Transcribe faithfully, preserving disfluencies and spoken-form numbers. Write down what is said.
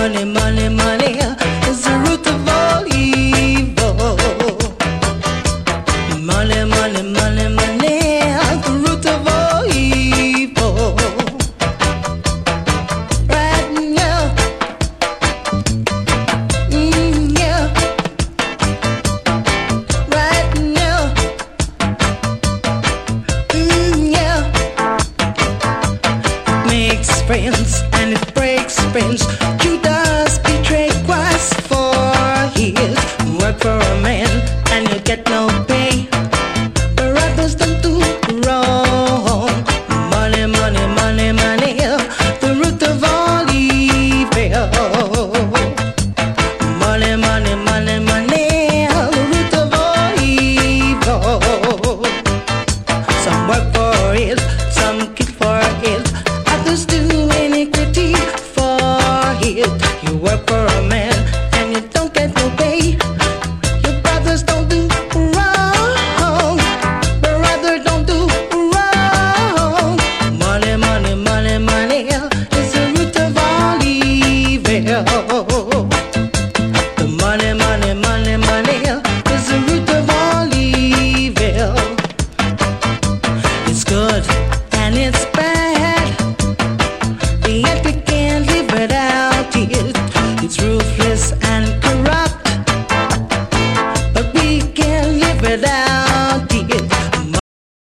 money, money, money is the root of all evil. Money, money, money, money is the root of all evil. Right now, mm, yeah. Right now, mm, yeah. It makes friends and it breaks friends. Judas betrayed Christ for his work for a man, and you get no pay. Brothers don't do wrong. Money, money, money, money, the root of all evil. Money, money, money, money, the root of all evil. Some work for it, some kill for it, others do iniquity for it. You work for a man and you don't get no pay. Your brothers don't do wrong. Brother don't do wrong. Money, money, money, money is the root of all evil. The money, money, money, money is the root of all evil. It's good and it's bad, yet we can't live without it. It's ruthless and corrupt, but we can't live without